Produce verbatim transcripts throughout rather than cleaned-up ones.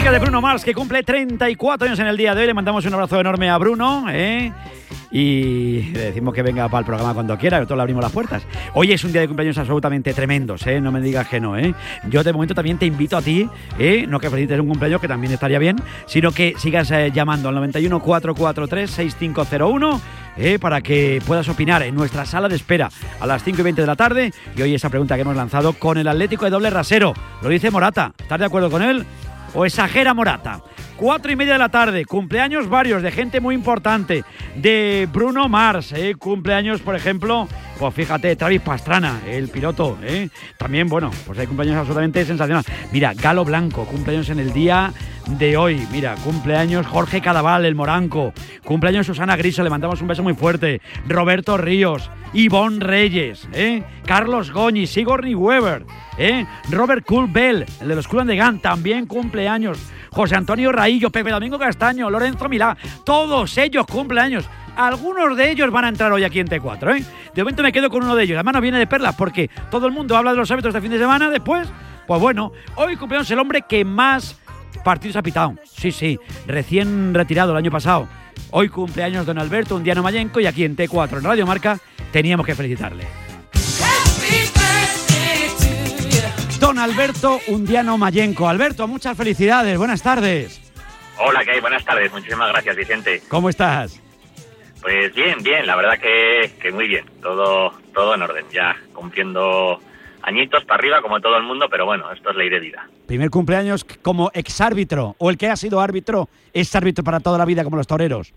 música de Bruno Mars, que cumple treinta y cuatro años en el día de hoy. Le mandamos un abrazo enorme a Bruno, ¿eh? Y le decimos que venga para el programa cuando quiera, nosotros le abrimos las puertas. Hoy es un día de cumpleaños absolutamente tremendos, ¿eh? No me digas que no, ¿eh? Yo de momento también te invito a ti, ¿eh? No que felicites un cumpleaños, que también estaría bien, sino que sigas eh, llamando al noventa y uno, cuatrocientos cuarenta y tres, sesenta y cinco cero uno, ¿eh? Para que puedas opinar en nuestra sala de espera a las cinco y veinte de la tarde. Y hoy esa pregunta que hemos lanzado con el Atlético de doble rasero. Lo dice Morata. ¿Estás de acuerdo con él? ¿O exagera Morata? Cuatro y media de la tarde, cumpleaños varios de gente muy importante, de Bruno Mars, ¿eh? Cumpleaños, por ejemplo, pues fíjate, Travis Pastrana, el piloto, ¿eh? También, bueno, pues hay cumpleaños absolutamente sensacionales. Mira, Galo Blanco, cumpleaños en el día de hoy. Mira, cumpleaños Jorge Cadaval, el moranco. Cumpleaños Susana Griso, le mandamos un beso muy fuerte. Roberto Ríos, Ivonne Reyes, ¿eh? Carlos Goñi, Sigourney Weaver, ¿eh? Robert Cool Bell, el de los Cool and the Gang, también cumpleaños. José Antonio Raillo, Pepe Domingo Castaño, Lorenzo Milá, todos ellos cumpleaños. Algunos de ellos van a entrar hoy aquí en T cuatro, ¿eh? De momento me quedo con uno de ellos. Además no viene de perlas porque todo el mundo habla de los árbitros de fin de semana. Después, pues bueno, hoy cumpleaños el hombre que más partidos ha pitado. Sí, sí, recién retirado el año pasado. Hoy cumpleaños don Alberto Undiano Mayenco y aquí en T cuatro, en Radio Marca, teníamos que felicitarle. Don Alberto Undiano Mayenco. Alberto, muchas felicidades, buenas tardes. Hola, ¿qué hay? Buenas tardes, muchísimas gracias, Vicente. ¿Cómo estás? Pues bien, bien, la verdad que, que muy bien, todo, todo en orden, ya cumpliendo añitos para arriba como todo el mundo, pero bueno, esto es ley de vida. Primer cumpleaños como exárbitro, o el que ha sido árbitro es árbitro para toda la vida como los toreros.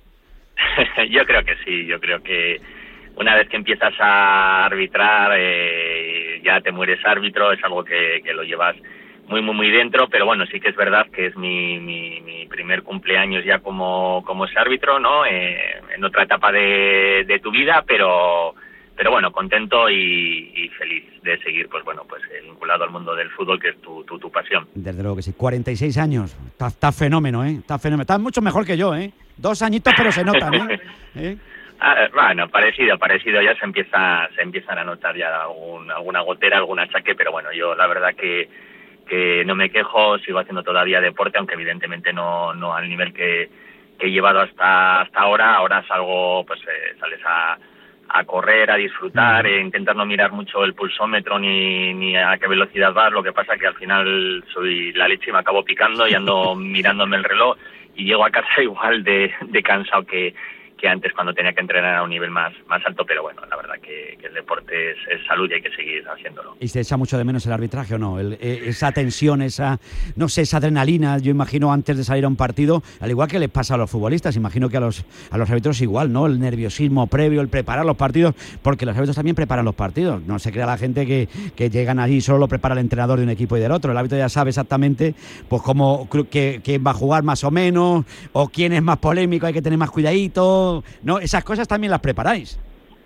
Yo creo que sí, yo creo que una vez que empiezas a arbitrar, eh, ya te mueres árbitro, es algo que, que lo llevas muy, muy, muy dentro, pero bueno, sí que es verdad que es mi, mi, mi primer cumpleaños ya como, como ese árbitro, ¿no? Eh, en otra etapa de, de tu vida, pero, pero bueno, contento y, y feliz de seguir, pues bueno, pues eh, vinculado al mundo del fútbol, que es tu, tu, tu pasión. Desde luego que sí, cuarenta y seis años, está, está fenómeno, ¿eh? Está fenómeno, está mucho mejor que yo, ¿eh? Dos añitos, pero se nota, ¿no? ¿Eh? Ah, bueno, parecido, parecido, ya se empieza, se empiezan a notar ya algún, alguna gotera, algún achaque, pero bueno, yo la verdad que, que no me quejo, sigo haciendo todavía deporte, aunque evidentemente no, no al nivel que, que he llevado hasta, hasta ahora. Ahora salgo, pues eh, sales a, a correr, a disfrutar, eh, intentar no mirar mucho el pulsómetro ni, ni a qué velocidad vas, lo que pasa que al final soy la leche y me acabo picando y ando mirándome el reloj y llego a casa igual de, de cansado que que antes cuando tenía que entrenar a un nivel más, más alto, pero bueno, la verdad que, que el deporte es, es salud y hay que seguir haciéndolo. ¿Y se echa mucho de menos el arbitraje o no? El, esa tensión, esa, no sé, esa adrenalina, yo imagino antes de salir a un partido, al igual que les pasa a los futbolistas, imagino que a los, a los árbitros igual, ¿no? El nerviosismo previo, el preparar los partidos, porque los árbitros también preparan los partidos, no se crea la gente que, que llegan allí y solo lo prepara el entrenador de un equipo y del otro, el árbitro ya sabe exactamente pues cómo, que, quién va a jugar más o menos, o quién es más polémico, hay que tener más cuidadito. ¿No? Esas cosas también las preparáis.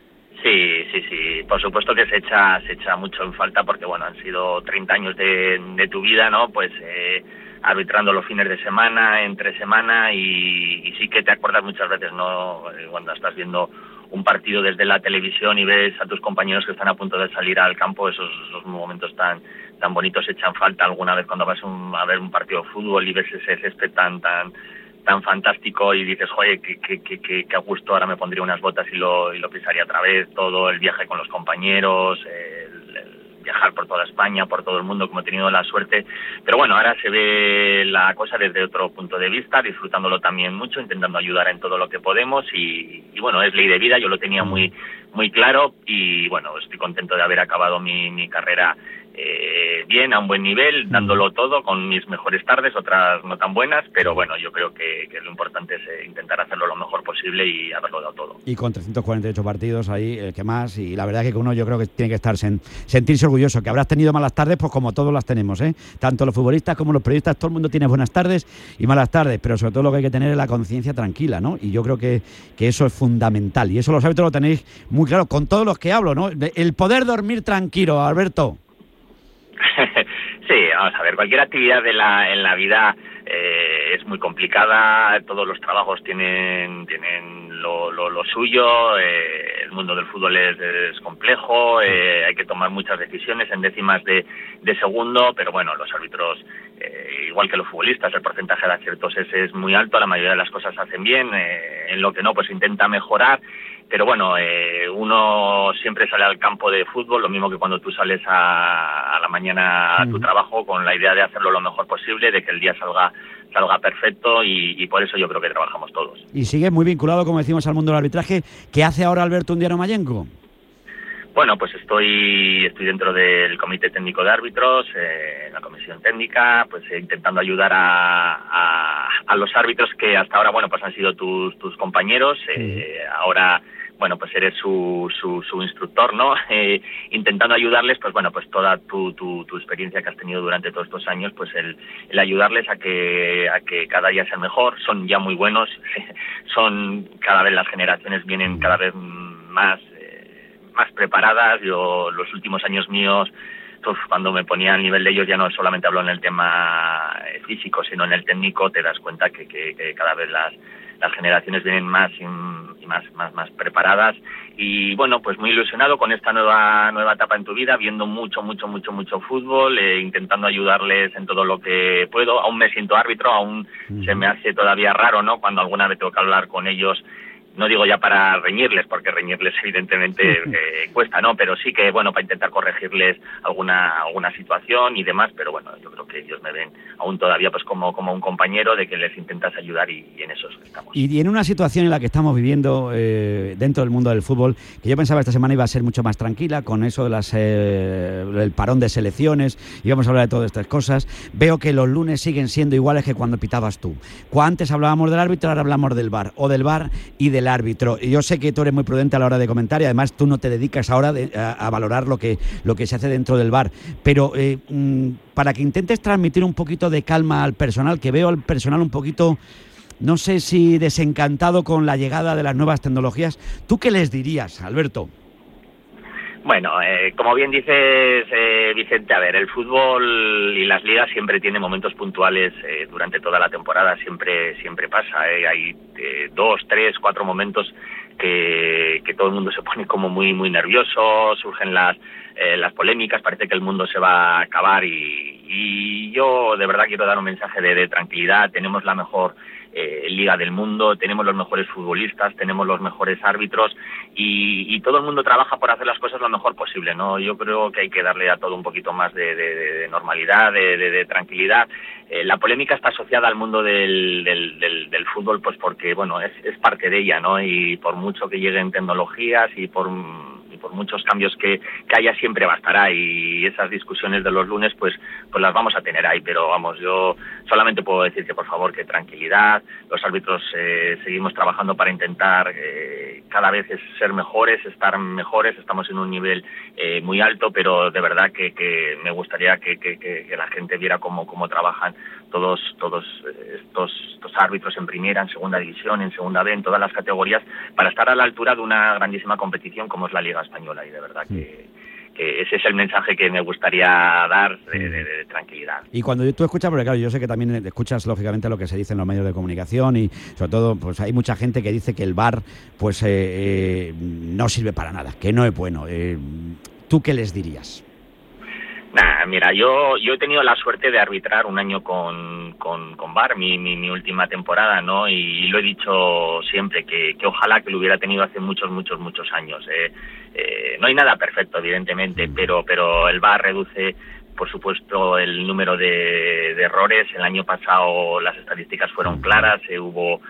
Sí, sí, sí, por supuesto que se echa se echa mucho en falta porque, bueno, han sido treinta años de, de tu vida, ¿no? Pues eh, arbitrando los fines de semana, entre semana y, y sí que te acuerdas muchas veces, ¿no? Cuando estás viendo un partido desde la televisión y ves a tus compañeros que están a punto de salir al campo, esos, esos momentos tan tan bonitos se echan falta alguna vez cuando vas un, a ver un partido de fútbol y ves ese césped tan tan tan fantástico y dices, joder, que, que, que, que a gusto ahora me pondría unas botas y lo, y lo pisaría otra vez, todo el viaje con los compañeros, el, el viajar por toda España, por todo el mundo, como he tenido la suerte, pero bueno, ahora se ve la cosa desde otro punto de vista, disfrutándolo también mucho, intentando ayudar en todo lo que podemos y, y bueno, es ley de vida, yo lo tenía muy, muy claro y bueno, estoy contento de haber acabado mi, mi carrera Eh, bien, a un buen nivel, dándolo todo, con mis mejores tardes, otras no tan buenas, pero bueno, yo creo que, que lo importante es eh, intentar hacerlo lo mejor posible y haberlo dado todo. Y con trescientos cuarenta y ocho partidos ahí, el que más, y la verdad es que uno yo creo que tiene que estar sen, sentirse orgulloso, que habrás tenido malas tardes, pues como todos las tenemos, ¿eh? Tanto los futbolistas como los periodistas, todo el mundo tiene buenas tardes y malas tardes, pero sobre todo lo que hay que tener es la conciencia tranquila, ¿no? Y yo creo que, que eso es fundamental, y eso los árbitros lo tenéis muy claro, con todos los que hablo, ¿no? El poder dormir tranquilo, Alberto. Sí, vamos a ver, cualquier actividad de la, en la vida eh, es muy complicada, todos los trabajos tienen tienen lo, lo, lo suyo, eh, el mundo del fútbol es, es complejo, eh, hay que tomar muchas decisiones en décimas de, de segundo, pero bueno, los árbitros, eh, igual que los futbolistas, el porcentaje de aciertos es, es muy alto, la mayoría de las cosas se hacen bien, eh, en lo que no, pues intenta mejorar. Pero bueno, eh, uno siempre sale al campo de fútbol, lo mismo que cuando tú sales a, a la mañana a tu trabajo, con la idea de hacerlo lo mejor posible, de que el día salga salga perfecto, y, y por eso yo creo que trabajamos todos. Y sigue muy vinculado, como decimos, al mundo del arbitraje. ¿Qué hace ahora Alberto Undiano Mayenco? Bueno, pues estoy estoy dentro del Comité Técnico de Árbitros, eh, en la Comisión Técnica, pues eh, intentando ayudar a, a, a los árbitros que hasta ahora, bueno, pues han sido tus tus compañeros, eh, sí. Ahora, bueno, pues eres su, su, su instructor, ¿no? Eh, intentando ayudarles, pues bueno, pues toda tu, tu, tu experiencia que has tenido durante todos estos años, pues el, el ayudarles a que, a que cada día sea mejor. Son ya muy buenos, son cada vez las generaciones vienen cada vez más, eh, más preparadas. Yo, los últimos años míos, pues, cuando me ponía al nivel de ellos, ya no solamente hablo en el tema físico, sino en el técnico, te das cuenta que, que, que cada vez las las generaciones vienen más y más más más preparadas. Y bueno, pues muy ilusionado con esta nueva nueva etapa en tu vida, viendo mucho mucho mucho mucho fútbol, eh, intentando ayudarles en todo lo que puedo. Aún me siento árbitro, aún uh-huh. se me hace todavía raro, ¿no?, cuando alguna vez tengo que hablar con ellos. No digo ya para reñirles, porque reñirles evidentemente eh, cuesta, ¿no? Pero sí que, bueno, para intentar corregirles alguna alguna situación y demás. Pero bueno, yo creo que ellos me ven aún todavía pues como como un compañero de que les intentas ayudar, y, y en eso estamos. Y, y en una situación en la que estamos viviendo eh, dentro del mundo del fútbol, que yo pensaba esta semana iba a ser mucho más tranquila, con eso de las eh, el parón de selecciones, íbamos a hablar de todas estas cosas. Veo que los lunes siguen siendo iguales que cuando pitabas tú. Antes hablábamos del árbitro, ahora hablamos del V A R, o del V A R y del árbitro. Y yo sé que tú eres muy prudente a la hora de comentar, y además tú no te dedicas ahora de, a, a valorar lo que lo que se hace dentro del V A R, pero eh, mmm, para que intentes transmitir un poquito de calma al personal, que veo al personal un poquito, no sé si desencantado con la llegada de las nuevas tecnologías, ¿tú qué les dirías, Alberto? Bueno, eh, como bien dices, eh, Vicente, a ver, el fútbol y las ligas siempre tienen momentos puntuales eh, durante toda la temporada, siempre siempre pasa, eh, hay eh, dos, tres, cuatro momentos que, que todo el mundo se pone como muy muy nervioso, surgen las eh, las polémicas, parece que el mundo se va a acabar, y, y yo de verdad quiero dar un mensaje de, de tranquilidad. Tenemos la mejor eh, liga del mundo, tenemos los mejores futbolistas, tenemos los mejores árbitros, y, y todo el mundo trabaja por hacer las cosas lo mejor posible, ¿no? Yo creo que hay que darle a todo un poquito más de, de, de normalidad, de, de, de tranquilidad. Eh, la polémica está asociada al mundo del, del, del, del fútbol, pues porque, bueno, es, es parte de ella, ¿no? Y por mucho que lleguen tecnologías y por y por muchos cambios que, que haya, siempre bastará, y esas discusiones de los lunes pues pues las vamos a tener ahí. Pero vamos, yo solamente puedo decir que por favor, que tranquilidad. Los árbitros eh, seguimos trabajando para intentar eh, cada vez es ser mejores, estar mejores. Estamos en un nivel eh, muy alto, pero de verdad que, que me gustaría que, que, que la gente viera cómo, cómo trabajan todos todos estos, estos árbitros en primera, en segunda división, en segunda B, en todas las categorías, para estar a la altura de una grandísima competición como es la Liga Española. Y de verdad que, que ese es el mensaje que me gustaría dar de, de, de tranquilidad. Y cuando tú escuchas, porque claro, yo sé que también escuchas lógicamente lo que se dice en los medios de comunicación, y sobre todo pues hay mucha gente que dice que el V A R pues eh, eh, no sirve para nada, que no es bueno. Eh, ¿Tú qué les dirías? Nah, mira, yo yo he tenido la suerte de arbitrar un año con con, con V A R, mi, mi mi última temporada, ¿no? Y lo he dicho siempre, que, que ojalá que lo hubiera tenido hace muchos, muchos, muchos años. Eh, eh, no hay nada perfecto, evidentemente, pero pero el V A R reduce, por supuesto, el número de, de errores. El año pasado las estadísticas fueron claras, eh, hubo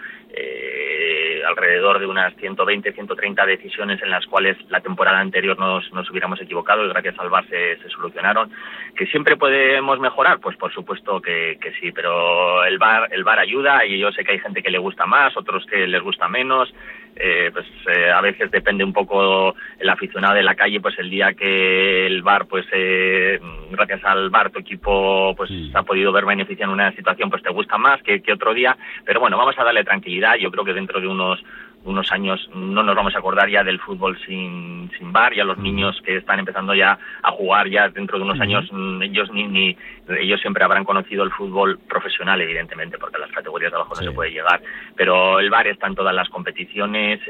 eh, alrededor de unas ciento veinte, ciento treinta decisiones en las cuales la temporada anterior nos, nos hubiéramos equivocado, y gracias al V A R se, se solucionaron. ¿Que siempre podemos mejorar? Pues por supuesto que, que sí, pero el V A R, el V A R ayuda, y yo sé que hay gente que le gusta más, otros que les gusta menos. Eh, pues eh, a veces depende un poco el aficionado de la calle, pues el día que el V A R, pues eh, gracias al V A R tu equipo pues sí. ha podido ver beneficiado en una situación, pues te gusta más que, que otro día. Pero bueno, vamos a darle tranquilidad. Yo creo que dentro de unos unos años no nos vamos a acordar ya del fútbol sin sin V A R. Ya los niños que están empezando ya a jugar, ya dentro de unos uh-huh. años ellos ni, ni ellos siempre habrán conocido el fútbol profesional, evidentemente, porque a las categorías de abajo sí. no se puede llegar, pero el V A R está en todas las competiciones. Eh,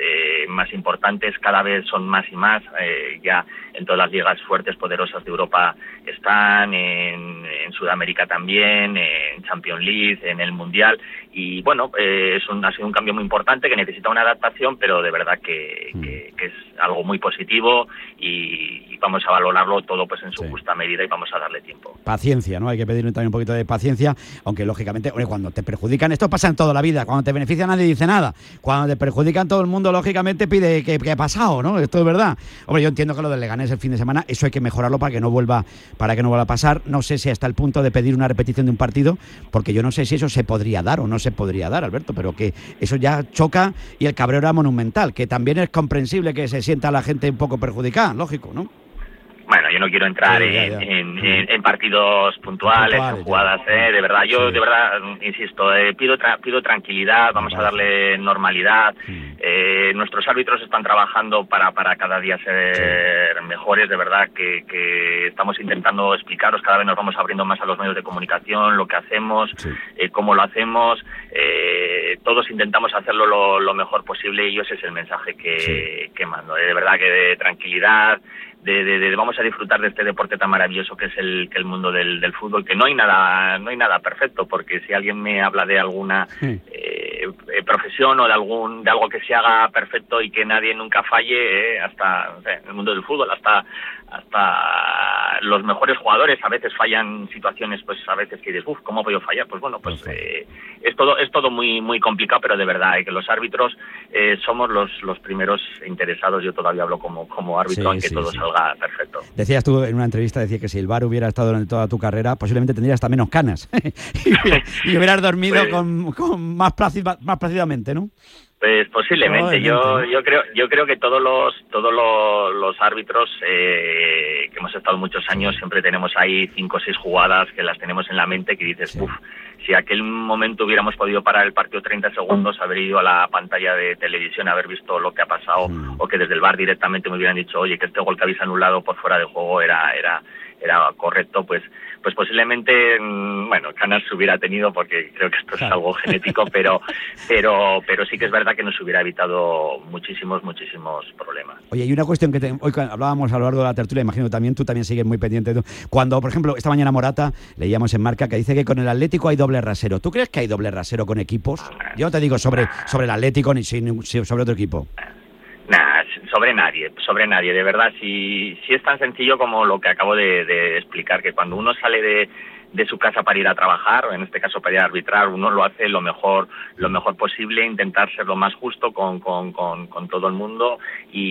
más importantes, cada vez son más y más, eh, ya en todas las ligas fuertes, poderosas de Europa están, en, en Sudamérica también, en Champions League, en el Mundial, y bueno, eh, es un, ha sido un cambio muy importante que necesita una adaptación, pero de verdad que, mm. que, que es algo muy positivo y, y vamos a valorarlo todo pues en su sí. justa medida y vamos a darle tiempo. Paciencia, ¿no? Hay que pedirle también un poquito de paciencia, aunque lógicamente, hombre, cuando te perjudican, esto pasa en toda la vida, cuando te beneficia nadie dice nada, cuando te perjudican todo el mundo lógicamente pide que, que ha pasado, ¿no? Esto es verdad. Hombre, yo entiendo que lo del Leganés el fin de semana, eso hay que mejorarlo para que no vuelva, para que no vuelva a pasar. No sé si hasta el punto de pedir una repetición de un partido, porque yo no sé si eso se podría dar o no se podría dar, Alberto, pero que eso ya choca y el cabreo era monumental, que también es comprensible que se sienta la gente un poco perjudicada, lógico, ¿no? Bueno, yo no quiero entrar sí, ya, ya. En, en, en, en partidos puntuales, puntuales en jugadas, eh, de verdad. Yo, sí. de verdad, insisto, eh, pido tra- pido tranquilidad, vamos vale. a darle normalidad. Sí. Eh, nuestros árbitros están trabajando para, para cada día ser sí. mejores, de verdad, que, que estamos intentando explicaros, cada vez nos vamos abriendo más a los medios de comunicación, lo que hacemos, sí. eh, cómo lo hacemos. Eh, todos intentamos hacerlo lo, lo mejor posible y ese es el mensaje que, sí. que mando. Eh, de verdad que de tranquilidad. De, de, de vamos a disfrutar de este deporte tan maravilloso que es el que el mundo del, del fútbol, que no hay nada no hay nada perfecto, porque si alguien me habla de alguna sí. eh, profesión o de algún de algo que se haga perfecto y que nadie nunca falle, eh, hasta o sea, en el mundo del fútbol hasta hasta los mejores jugadores a veces fallan situaciones, pues a veces que dices, uff, ¿cómo he podido fallar? Pues bueno, pues eh, es todo es todo muy muy complicado, pero de verdad, eh, que los árbitros eh, somos los los primeros interesados, yo todavía hablo como como árbitro, sí, en que sí, todo sí. salga perfecto. Decías tú en una entrevista, decía que si el V A R hubiera estado durante toda tu carrera, posiblemente tendrías hasta menos canas y, y hubieras dormido pues, con, con más, plácida, más plácidamente, ¿no? Pues posiblemente, yo yo creo yo creo que todos los todos los, los árbitros eh, que hemos estado muchos años sí. siempre tenemos ahí cinco o seis jugadas que las tenemos en la mente que dices, sí. uff, si aquel momento hubiéramos podido parar el partido treinta segundos, haber ido a la pantalla de televisión, haber visto lo que ha pasado, sí. o que desde el V A R directamente me hubieran dicho, oye, que este gol que habéis anulado por fuera de juego era era era correcto, pues pues posiblemente, bueno, canas se hubiera tenido porque creo que esto es algo genético, pero pero pero sí que es verdad que nos hubiera evitado muchísimos, muchísimos problemas. Oye, y una cuestión que te, hoy hablábamos a lo largo de la tertulia, imagino que también tú también sigues muy pendiente. Cuando, por ejemplo, esta mañana Morata, leíamos en Marca que dice que con el Atlético hay doble rasero. ¿Tú crees que hay doble rasero con equipos? Yo no te digo sobre, sobre el Atlético ni sobre otro equipo. Nah, sobre nadie, sobre nadie, de verdad, si, si es tan sencillo como lo que acabo de, de explicar, que cuando uno sale de, de su casa para ir a trabajar, o en este caso para ir a arbitrar, uno lo hace lo mejor lo mejor posible, intentar ser lo más justo con, con, con, con todo el mundo,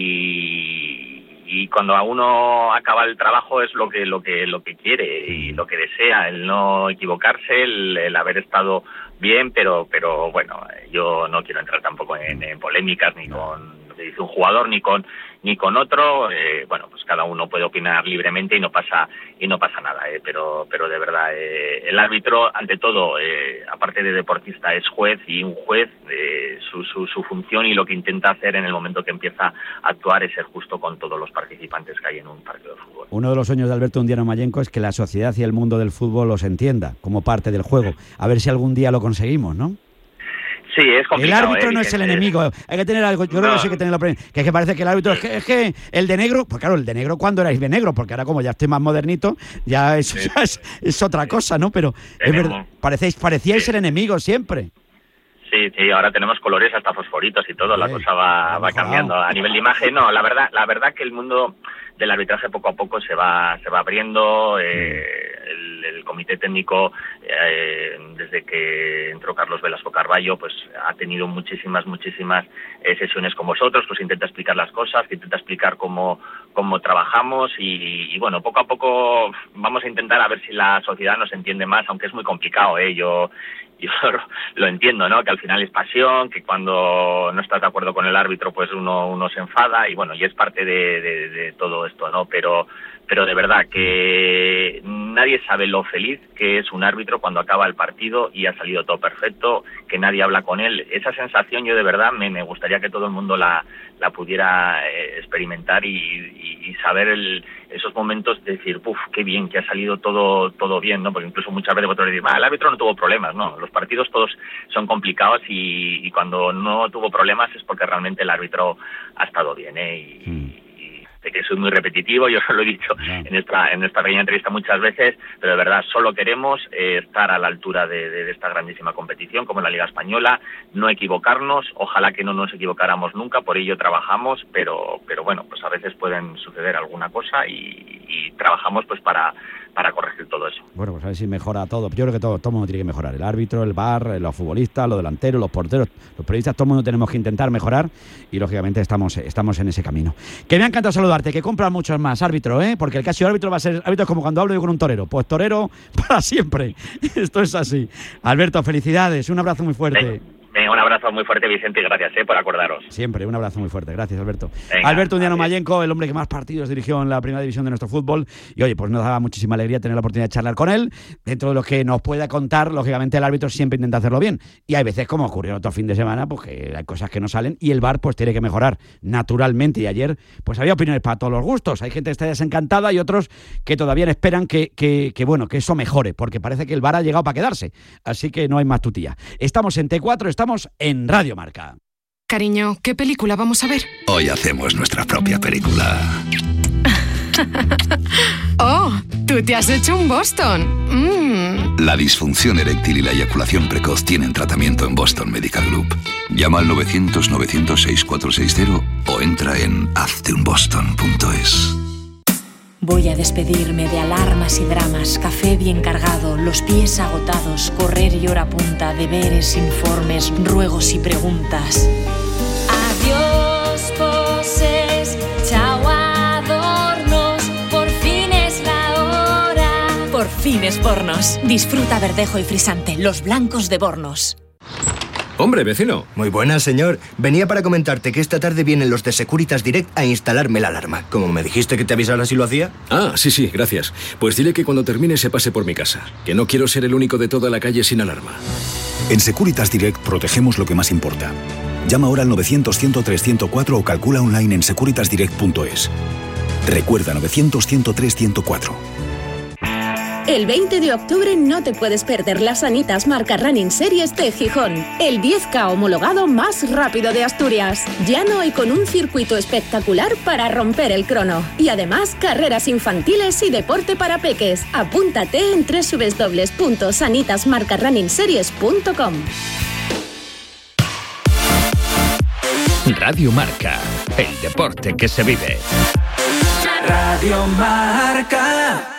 y, y cuando a uno acaba el trabajo es lo que lo que lo que quiere y lo que desea, el no equivocarse, el, el haber estado bien, pero pero bueno, yo no quiero entrar tampoco en, en polémicas ni con que dice un jugador ni con ni con otro, eh, bueno, pues cada uno puede opinar libremente y no pasa y no pasa nada, eh, pero pero de verdad eh, el árbitro ante todo, eh, aparte de deportista, es juez, y un juez eh, su, su su función y lo que intenta hacer en el momento que empieza a actuar es ser justo con todos los participantes que hay en un partido de fútbol. Uno de los sueños de Alberto Undiano Mayenco es que la sociedad y el mundo del fútbol los entienda como parte del juego. A ver si algún día lo conseguimos, ¿no? Sí, es complicado. El árbitro eh, no es el enemigo, hay que tener algo, yo no. creo que sí hay que tenerlo, que es que parece que el árbitro, es que, es que el de negro, pues claro, el de negro, ¿cuándo erais de negro? Porque ahora como ya estoy más modernito, ya eso sí. ya es, es otra cosa, ¿no? Pero es verdad, parecéis, parecíais sí. el enemigo siempre. Sí, sí, ahora tenemos colores hasta fosforitos y todo, sí, la cosa va, va cambiando. A nivel de imagen, no, la verdad, la verdad que el mundo del arbitraje poco a poco se va se va abriendo. Eh, el, el comité técnico, eh, desde que entró Carlos Velasco Carballo, pues ha tenido muchísimas, muchísimas eh, sesiones con vosotros, pues intenta explicar las cosas, que intenta explicar cómo, cómo trabajamos y, y bueno, poco a poco vamos a intentar a ver si la sociedad nos entiende más, aunque es muy complicado, ¿eh? Yo Yo lo entiendo, ¿no? Que al final es pasión, que cuando no estás de acuerdo con el árbitro, pues uno uno se enfada y bueno, y es parte de, de, de todo esto, ¿no? Pero pero de verdad que no nadie sabe lo feliz que es un árbitro cuando acaba el partido y ha salido todo perfecto, que nadie habla con él. Esa sensación yo de verdad me, me gustaría que todo el mundo la, la pudiera eh, experimentar y, y, y saber el, esos momentos de decir, puf, qué bien, que ha salido todo todo bien, ¿no? Porque incluso muchas veces vosotros decís, ah, el árbitro no tuvo problemas, no, los partidos todos son complicados y, y cuando no tuvo problemas es porque realmente el árbitro ha estado bien, ¿eh? Y, mm. que soy muy repetitivo, yo lo he dicho yeah. en esta en esta pequeña entrevista muchas veces, pero de verdad solo queremos eh, estar a la altura de, de, de esta grandísima competición como en la Liga Española, no equivocarnos, ojalá que no nos equivocáramos nunca, por ello trabajamos, pero pero bueno, pues a veces pueden suceder alguna cosa y, y trabajamos pues para para corregir todo eso. Bueno, pues a ver si mejora todo. Yo creo que todo, todo el mundo tiene que mejorar. El árbitro, el V A R, los futbolistas, los delanteros, los porteros, los periodistas, todo el mundo tenemos que intentar mejorar y lógicamente estamos, estamos en ese camino. Que me ha encantado saludarte, que compran muchos más árbitro, ¿eh? Porque el Casio árbitro va a ser árbitro es como cuando hablo yo con un torero. Pues torero para siempre. Esto es así. Alberto, felicidades. Un abrazo muy fuerte. Sí. Un abrazo muy fuerte, Vicente, y gracias eh, por acordaros. Siempre, un abrazo muy fuerte. Gracias, Alberto. Venga, Alberto Undiano Mayenco, el hombre que más partidos dirigió en la primera división de nuestro fútbol. Y oye, pues nos daba muchísima alegría tener la oportunidad de charlar con él. Dentro de lo que nos pueda contar, lógicamente el árbitro siempre intenta hacerlo bien. Y hay veces, como ocurrió otro fin de semana, pues que hay cosas que no salen y el V A R pues tiene que mejorar naturalmente. Y ayer pues había opiniones para todos los gustos. Hay gente que está desencantada y otros que todavía esperan que, que, que, bueno, que eso mejore, porque parece que el V A R ha llegado para quedarse. Así que no hay más tutía. Estamos en T cuatro, estamos en Radio Marca. Cariño, ¿qué película vamos a ver? Hoy hacemos nuestra propia película. Oh, tú te has hecho un Boston. Mm. La disfunción eréctil y la eyaculación precoz tienen tratamiento en Boston Medical Group. Llama al novecientos novecientos seis cuatro seis cero o entra en hazte un boston punto es. Voy a despedirme de alarmas y dramas, café bien cargado, los pies agotados, correr y hora punta, deberes, informes, ruegos y preguntas. Adiós, poses, chao adornos, por fin es la hora. Por fin es Bornos. Disfruta Verdejo y Frisante, los blancos de Bornos. Hombre, vecino. Muy buenas, señor. Venía para comentarte que esta tarde vienen los de Securitas Direct a instalarme la alarma. Como me dijiste que te avisara si lo hacía. Ah, sí, sí, gracias. Pues dile que cuando termine se pase por mi casa. Que no quiero ser el único de toda la calle sin alarma. En Securitas Direct protegemos lo que más importa. Llama ahora al novecientos cien tres cero cuatro o calcula online en securitas direct punto es. Recuerda novecientos cien tres cero cuatro. El veinte de octubre no te puedes perder las Sanitas Marca Running Series de Gijón, el diez K homologado más rápido de Asturias. Llano y con un circuito espectacular para romper el crono. Y además, carreras infantiles y deporte para peques. Apúntate en doble u doble u doble u punto sanitas marca running series punto com. Radio Marca, el deporte que se vive. Radio Marca.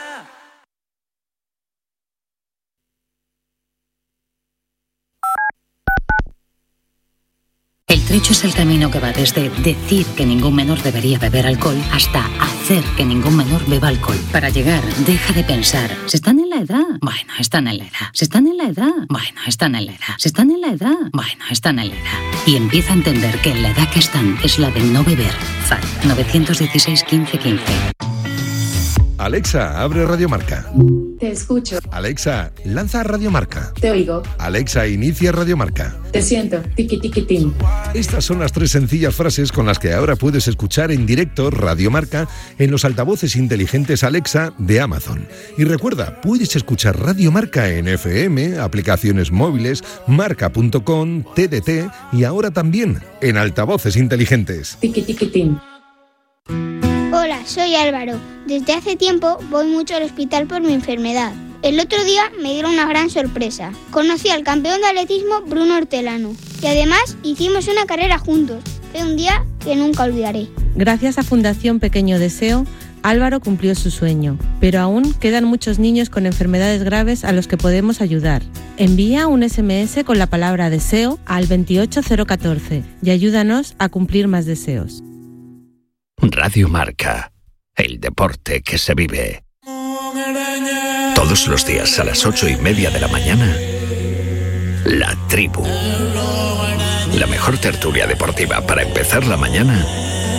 El trecho es el camino que va desde decir que ningún menor debería beber alcohol hasta hacer que ningún menor beba alcohol. Para llegar, deja de pensar, ¿se están en la edad? Bueno, están en la edad. ¿Se están en la edad? Bueno, están en la edad. ¿Se están en la edad? Bueno, están en la edad. Y empieza a entender que la edad que están es la de no beber. F A D nueve uno seis, uno cinco uno cinco. Alexa, abre Radio Marca. Te escucho. Alexa, lanza Radio Marca. Te oigo. Alexa, inicia Radio Marca. Te siento, tiqui tiqui tim. Estas son las tres sencillas frases con las que ahora puedes escuchar en directo Radio Marca en los altavoces inteligentes Alexa de Amazon. Y recuerda, puedes escuchar Radio Marca en F M, aplicaciones móviles, marca punto com, T D T y ahora también en altavoces inteligentes. Tiqui tiqui tim. Hola, soy Álvaro. Desde hace tiempo voy mucho al hospital por mi enfermedad. El otro día me dieron una gran sorpresa. Conocí al campeón de atletismo Bruno Hortelano y además hicimos una carrera juntos. Fue un día que nunca olvidaré. Gracias a Fundación Pequeño Deseo, Álvaro cumplió su sueño, pero aún quedan muchos niños con enfermedades graves a los que podemos ayudar. Envía un ese eme ese con la palabra deseo al veintiocho cero catorce y ayúdanos a cumplir más deseos. Radio Marca, el deporte que se vive. Todos los días a las ocho y media de la mañana, La Tribu. La mejor tertulia deportiva para empezar la mañana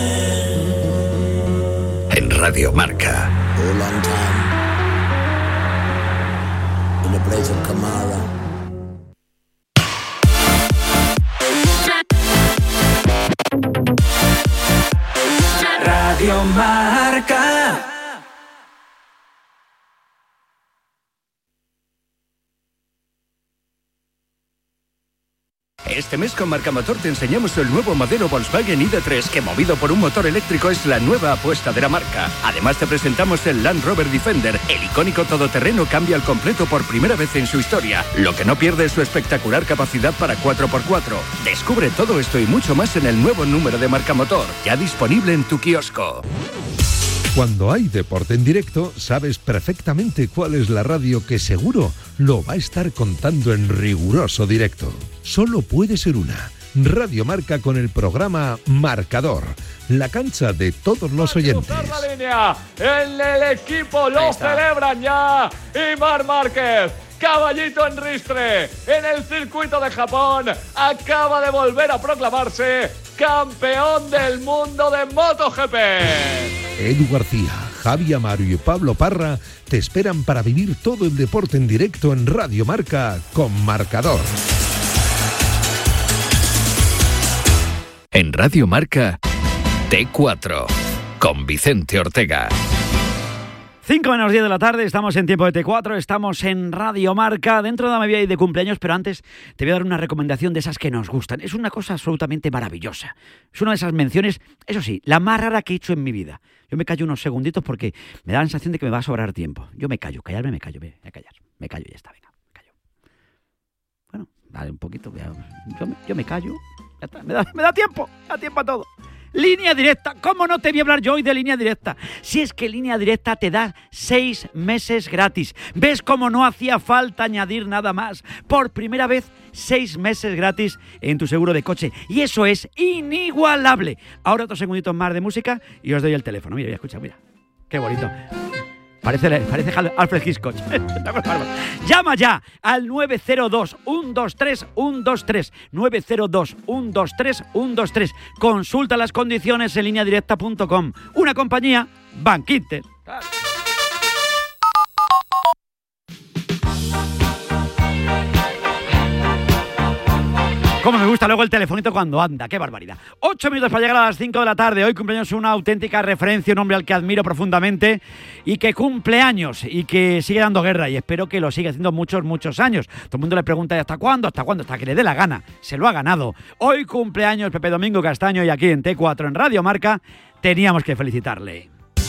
en Radio Marca. celebration tomorrow. Radio Marca. Este mes con Marca Motor te enseñamos el nuevo modelo Volkswagen I D tres que, movido por un motor eléctrico, es la nueva apuesta de la marca. Además te presentamos el Land Rover Defender. El icónico todoterreno cambia al completo por primera vez en su historia. Lo que no pierde es su espectacular capacidad para cuatro por cuatro. Descubre todo esto y mucho más en el nuevo número de Marca Motor, ya disponible en tu kiosco. Cuando hay deporte en directo, sabes perfectamente cuál es la radio que seguro lo va a estar contando en riguroso directo. Solo puede ser una. Radio Marca con el programa Marcador, la cancha de todos los oyentes. La línea, el, el equipo lo celebran ya. Y Marc Márquez, caballito en ristre, en el circuito de Japón, acaba de volver a proclamarse campeón del mundo de MotoGP. Edu García, Javi Amaro y Pablo Parra te esperan para vivir todo el deporte en directo en Radio Marca con Marcador. En Radio Marca, T cuatro, con Vicente Ortega. cinco menos diez de la tarde, estamos en tiempo de T cuatro, estamos en Radio Marca, dentro de la media y de cumpleaños, pero antes te voy a dar una recomendación de esas que nos gustan. Es una cosa absolutamente maravillosa. Es una de esas menciones, eso sí, la más rara que he hecho en mi vida. Yo me callo unos segunditos porque me da la sensación de que me va a sobrar tiempo. Yo me callo, callarme me callo, me voy a callar, me callo y ya está, venga, me callo. Bueno, vale, un poquito, yo me, yo me callo, ya está, me da, me da tiempo, me da tiempo a todo. Línea Directa, ¿cómo no te voy a hablar yo hoy de Línea Directa? Si es que Línea Directa te da seis meses gratis. ¿Ves cómo no hacía falta añadir nada más? Por primera vez, seis meses gratis en tu seguro de coche. Y eso es inigualable. Ahora otros segunditos más de música y os doy el teléfono. Mira, mira, escucha, mira. Qué bonito. Parece, parece Alfred Hitchcock. Llama ya al nueve cero dos, uno dos tres, uno dos tres. nueve cero dos, uno dos tres, uno dos tres. Consulta las condiciones en línea directa punto com. Una compañía Bankinter. Cómo me gusta luego el telefonito cuando anda, qué barbaridad. Ocho minutos para llegar a las cinco de la tarde. Hoy cumpleaños una auténtica referencia, un hombre al que admiro profundamente y que cumple años y que sigue dando guerra y espero que lo siga haciendo muchos, muchos años. Todo el mundo le pregunta ¿hasta cuándo? ¿Hasta cuándo? Hasta que le dé la gana. Se lo ha ganado. Hoy cumpleaños Pepe Domingo Castaño y aquí en T cuatro en Radio Marca teníamos que felicitarle.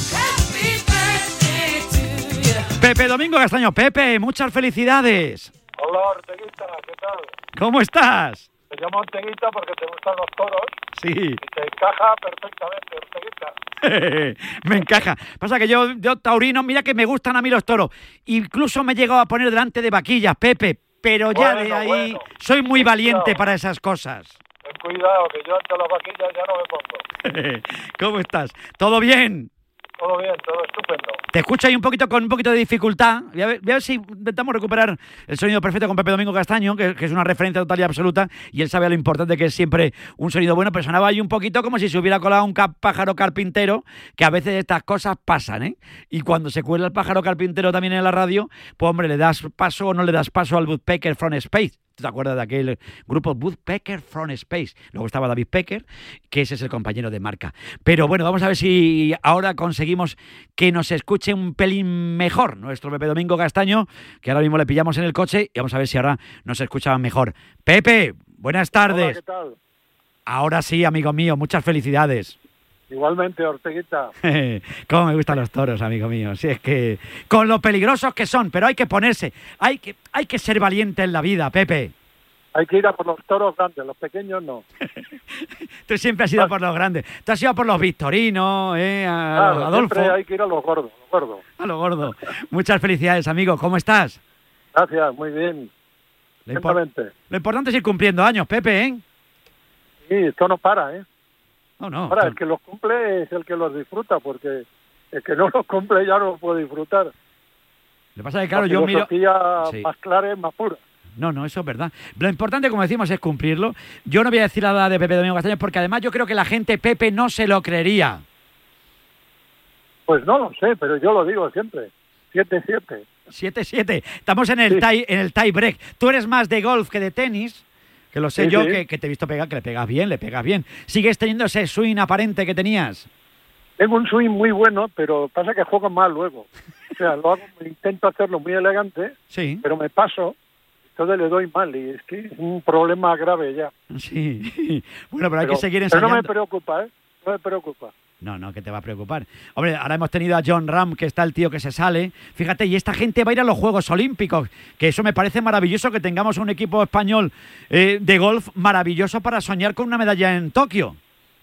Pepe Domingo Castaño. Pepe, muchas felicidades. Hola, Orteguita, ¿qué tal? ¿Cómo estás? Te llamo Orteguita porque te gustan los toros. Sí. Y te encaja perfectamente, Orteguita. Me encaja. Pasa que yo, yo taurino, mira que me gustan a mí los toros. Incluso me he llegado a poner delante de vaquillas, Pepe. Pero ya bueno, de ahí bueno. soy muy valiente cuidado. Para esas cosas. Ten cuidado, que yo ante las vaquillas ya no me pongo. ¿Cómo estás? ¿Todo bien? Todo bien, todo estupendo. Te escucho ahí un poquito con un poquito de dificultad. Voy a ver, voy a ver si intentamos recuperar el sonido perfecto con Pepe Domingo Castaño, que, que es una referencia total y absoluta, y él sabe lo importante que es siempre un sonido bueno, pero sonaba ahí un poquito como si se hubiera colado un cap- pájaro carpintero, que a veces estas cosas pasan, ¿eh? Y cuando se cuela el pájaro carpintero también en la radio, pues hombre, le das paso o no le das paso al Woodpecker from Space. ¿Te acuerdas de aquel grupo Woodpecker from Space? Luego estaba David Pecker, que ese es el compañero de Marca. Pero bueno, vamos a ver si ahora conseguimos que nos escuche un pelín mejor nuestro Pepe Domingo Castaño, que ahora mismo le pillamos en el coche, y vamos a ver si ahora nos escucha mejor. Pepe, buenas tardes. Hola, ¿qué tal? Ahora sí, amigo mío, muchas felicidades. Igualmente, Orteguita. Cómo me gustan los toros, amigo mío. Si es que con lo peligrosos que son, pero hay que ponerse, hay que, hay que ser valiente en la vida, Pepe. Hay que ir a por los toros grandes, los pequeños no. Tú siempre has ido a por los grandes. Tú has ido a por los victorinos, ¿eh? A claro, los Adolfo. Siempre hay que ir a los gordos, los gordos. A los gordos. Muchas felicidades, amigo. ¿Cómo estás? Gracias, muy bien. Lo, impor- lo importante es ir cumpliendo años, Pepe, ¿eh? Sí, esto no para, ¿eh? No, no. Ahora, esto... el que los cumple es el que los disfruta, porque el que no los cumple ya no los puede disfrutar. Lo que pasa es que, claro, La yo miro... filosofía Sí. más clara es más pura. No, no, eso es verdad. Lo importante, como decimos, es cumplirlo. Yo no voy a decir nada de Pepe Domingo Castaño porque además yo creo que la gente, Pepe, no se lo creería. Pues no lo sé, pero yo lo digo siempre. Siete, siete. siete siete. Estamos en el, Sí. tie, en el tie break. Tú eres más de golf que de tenis, que lo sé Sí, yo, sí. que, que te he visto pegar, que le pegas bien, le pegas bien. ¿Sigues teniendo ese swing aparente que tenías? Tengo un swing muy bueno, pero pasa que juego mal luego. O sea, lo hago, intento hacerlo muy elegante, Sí. pero me paso, entonces le doy mal y es que es un problema grave ya. Sí. Bueno, pero hay Pero, que seguir pero ensayando. no me preocupa, ¿eh? No me preocupa. No, no, que te va a preocupar. Hombre, ahora hemos tenido a John Ram, que está el tío que se sale. Fíjate, y esta gente va a ir a los Juegos Olímpicos, que eso me parece maravilloso, que tengamos un equipo español eh, de golf maravilloso para soñar con una medalla en Tokio.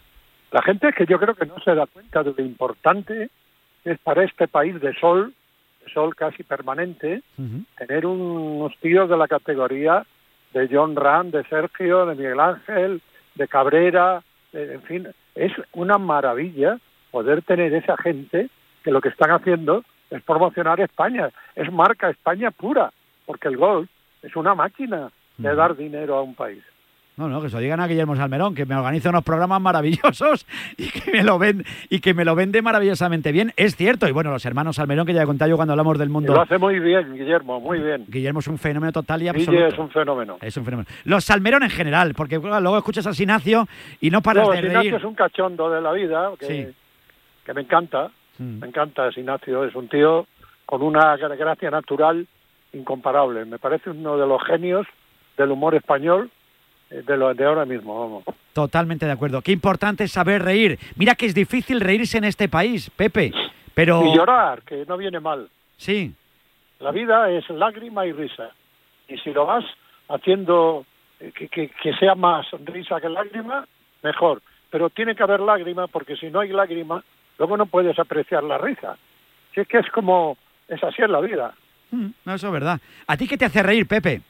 La gente es que yo creo que no se da cuenta de lo importante que es para este país de sol, de sol casi permanente, Uh-huh. tener un- unos tíos de la categoría de John Ram, de Sergio, de Miguel Ángel, de Cabrera, de- en fin, es una maravilla poder tener esa gente que lo que están haciendo es promocionar España, es marca España pura, porque el golf es una máquina de dar dinero a un país. No, no, que se lo digan a Guillermo Salmerón, que me organiza unos programas maravillosos y que me lo vende, y que me lo vende maravillosamente bien. Es cierto, y bueno, los hermanos Salmerón, que ya he contado yo cuando hablamos del Y mundo. lo hace muy bien, Guillermo, muy bien. Guillermo es un fenómeno total y absoluto. Guille es un fenómeno. Es un fenómeno. Los Salmerón en general, porque bueno, luego escuchas a Sinacio y no paras No, de Ignacio reír. es un cachondo de la vida que, Sí. que me encanta, Mm. me encanta Ignacio, es un tío con una gra- gracia natural incomparable. Me parece uno de los genios del humor español eh, de, lo, de ahora mismo, vamos. Totalmente de acuerdo. Qué importante es saber reír. Mira que es difícil reírse en este país, Pepe. Pero. Y llorar, que no viene mal. Sí. La vida es lágrima y risa. Y si lo vas haciendo eh, que, que, que sea más risa que lágrima, mejor. Pero tiene que haber lágrima, porque si no hay lágrima, luego no puedes apreciar la risa. Si es que es como, es así en la vida. Mm, no, eso es verdad. ¿A ti qué te hace reír, Pepe?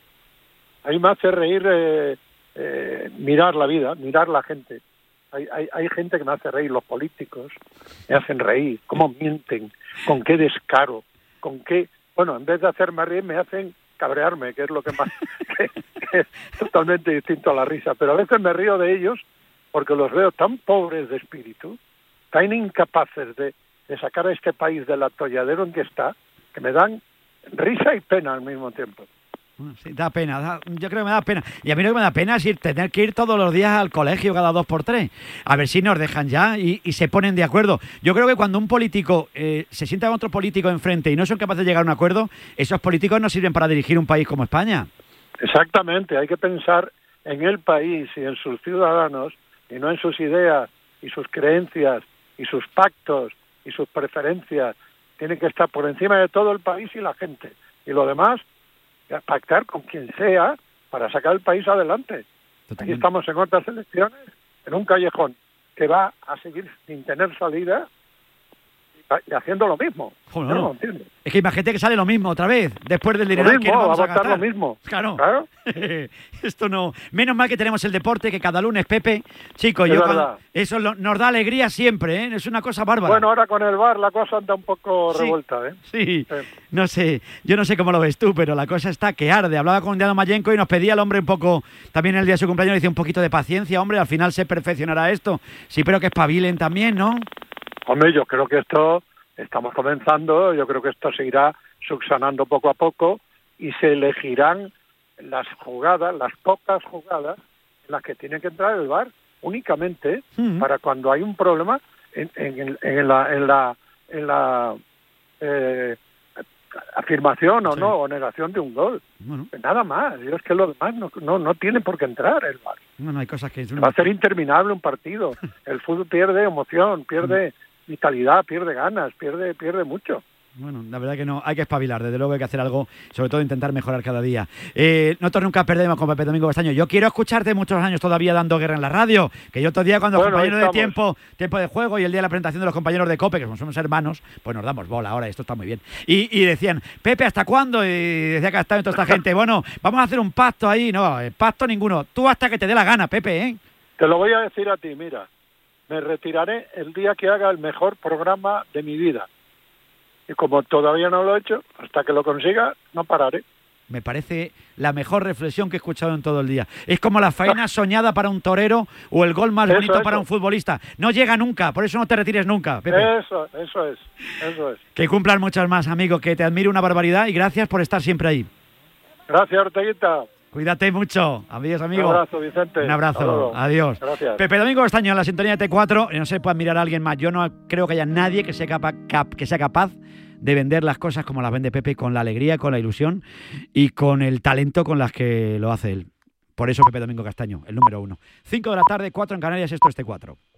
A mí me hace reír eh, eh, mirar la vida, mirar la gente. Hay, hay, hay gente que me hace reír, los políticos me hacen reír, cómo mienten, con qué descaro, con qué... Bueno, en vez de hacerme reír me hacen cabrearme, que es lo que más... que, que es totalmente distinto a la risa. Pero a veces me río de ellos porque los veo tan pobres de espíritu, tan incapaces de, de sacar a este país del atolladero en que está, que me dan risa y pena al mismo tiempo. Sí, da pena, da- yo creo que me da pena. Y a mí lo que me da pena es ir, tener que ir todos los días al colegio cada dos por tres. A ver si nos dejan ya y, y se ponen de acuerdo. Yo creo que cuando un político eh, se sienta con otro político enfrente y no son capaces de llegar a un acuerdo, esos políticos no sirven para dirigir un país como España. Exactamente, hay que pensar en el país y en sus ciudadanos y no en sus ideas y sus creencias y sus pactos y sus preferencias. Tiene que estar por encima de todo el país y la gente. Y lo demás, pactar con quien sea para sacar el país adelante. Aquí estamos en otras elecciones, en un callejón que va a seguir sin tener salida y haciendo lo mismo. Joder, Yo no no. lo entiendo. Es que imagínate que sale lo mismo otra vez, después del Lo dinero que mismo, nos vamos va a a votar gastar. lo mismo. Claro. Claro. Esto no. Menos mal que tenemos el deporte, que cada lunes, Pepe, chico, Es yo verdad. cuando- eso lo- nos da alegría siempre, ¿eh? Es una cosa bárbara. Bueno, ahora con el V A R la cosa anda un poco Sí. revuelta, ¿eh? Sí, no sé, yo no sé cómo lo ves tú, pero la cosa está que arde. Hablaba con Diano Mayenko y nos pedía el hombre un poco, también el día de su cumpleaños, dice un poquito de paciencia, hombre, al final se perfeccionará esto. Sí, pero que espabilen también, ¿no? Hombre, yo creo que esto, estamos comenzando, yo creo que esto se irá subsanando poco a poco y se elegirán las jugadas, las pocas jugadas en las que tiene que entrar el V A R únicamente Mm. para cuando hay un problema en, en, en la, en la, en la eh, afirmación o no, o negación de un gol. Bueno, Nada más, yo es que lo demás no, no, no tiene por qué entrar el V A R. no, no hay cosas que... Va a ser interminable un partido. El fútbol pierde emoción, pierde vitalidad, pierde ganas, pierde pierde mucho. Bueno, la verdad que no, hay que espabilar, desde luego hay que hacer algo, sobre todo intentar mejorar cada día. Eh, nosotros nunca perdemos con Pepe Domingo Castaño. Yo quiero escucharte muchos años todavía dando guerra en la radio, que yo otro día cuando Bueno, compañeros de ahí tiempo, tiempo de juego y el día de la presentación de los compañeros de COPE, que como somos hermanos, pues nos damos bola ahora, esto está muy bien. Y, y decían, Pepe, ¿hasta cuándo? Y decía que estaba toda esta gente, bueno, vamos a hacer un pacto ahí, no, eh, pacto ninguno, tú hasta que te dé la gana, Pepe, ¿eh? Te lo voy a decir a ti, mira, me retiraré el día que haga el mejor programa de mi vida. Y como todavía no lo he hecho, hasta que lo consiga, no pararé. Me parece la mejor reflexión que he escuchado en todo el día. Es como la faena soñada para un torero o el gol más Eso, bonito eso. para un futbolista. No llega nunca, por eso no te retires nunca, Pepe. Eso, eso es, eso es. Que cumplan muchas más, amigo, que te admiro una barbaridad y gracias por estar siempre ahí. Gracias, Orteguita. Cuídate mucho. Adiós, amigo. Un abrazo, Vicente. Un abrazo. Hasta luego. Adiós. Gracias. Pepe Domingo Castaño en la sintonía de T cuatro. No se puede admirar a alguien más. Yo no creo que haya nadie que sea capaz, cap, que sea capaz de vender las cosas como las vende Pepe, con la alegría, con la ilusión y con el talento con las que lo hace él. Por eso Pepe Domingo Castaño, el número uno. Cinco de la tarde, cuatro en Canarias, esto es T cuatro.